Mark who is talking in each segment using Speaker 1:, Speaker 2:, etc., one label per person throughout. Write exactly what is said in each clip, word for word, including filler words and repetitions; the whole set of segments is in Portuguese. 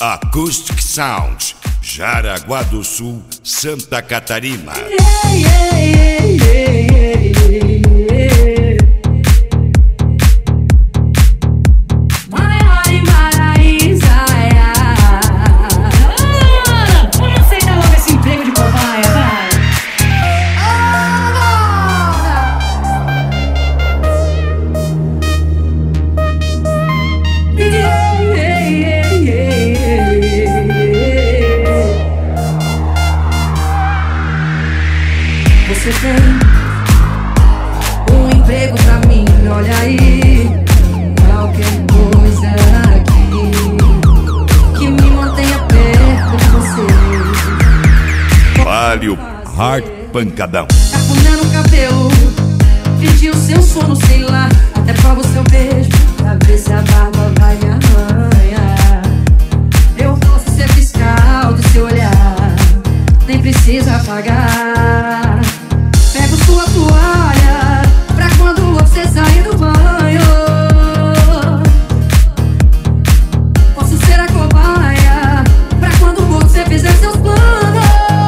Speaker 1: Acoustic Sound, Jaraguá do Sul, Santa Catarina.
Speaker 2: Yeah, yeah, yeah, yeah, yeah. Maior e Maraísa. Vamos aceitar logo esse emprego de cobaia, vai. Yeah, yeah, yeah, yeah. Você tem um emprego pra mim, olha aí. Qualquer coisa aqui que me mantenha perto de você.
Speaker 1: Palio Hard Pancadão.
Speaker 2: Cafuné no cabelo, pedir o seu sono, sei lá. Até prova o seu beijo, pra ver se a barba vai me arranhar. Eu posso ser fiscal do seu olhar, nem precisa pagar. Pego sua toalha pra quando você sair do banho. Posso ser a cobaia pra quando você fizer seus planos.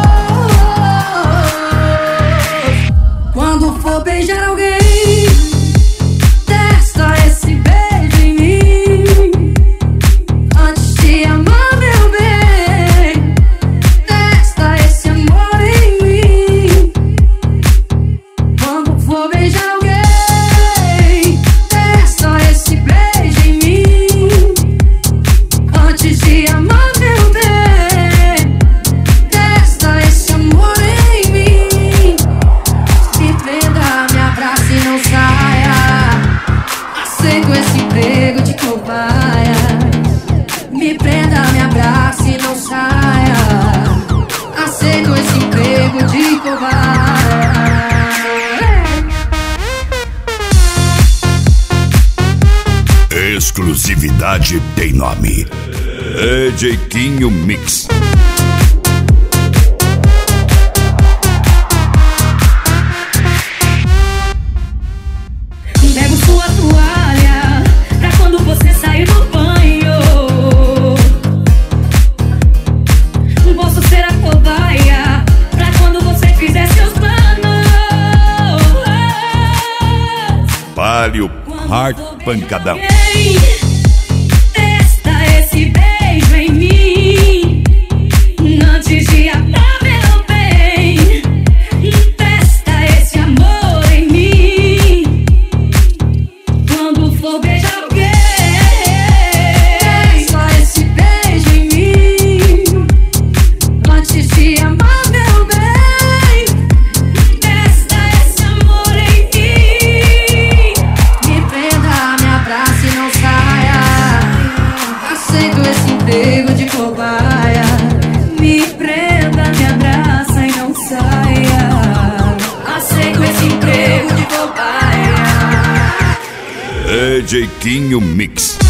Speaker 2: Quando for beijar alguém, testa esse beijo em mim. Antes de amar, meu bem, testa esse amor em mim. Quando for beijar alguém, testa esse beijo em mim. Antes de amar, meu bem, testa esse amor em mim. Me prenda, me abrace e não saia. Aceito esse emprego de cobaia. Me prenda, me abrace e não saia. Aceito esse emprego de cobaia.
Speaker 1: Exclusividade tem nome: D J Quinho Mix.
Speaker 2: Pego sua toalha pra quando você sair do banho. Posso ser a cobaia pra quando você fizer seus planos.
Speaker 1: Palio Hard Pancadão.
Speaker 2: Testa esse beijo em mim. Antes de amar, meu bem, testa esse amor em mim. Quando for beijar alguém, testa esse beijo em mim. Antes de amar, meu bem, testa esse amor em mim. Me prenda, me abrace e não saia. Aceito esse emprego de cobaia. Me prenda, me abraça e não saia. Aceito esse emprego de cobaia.
Speaker 1: D J Quinho Mix.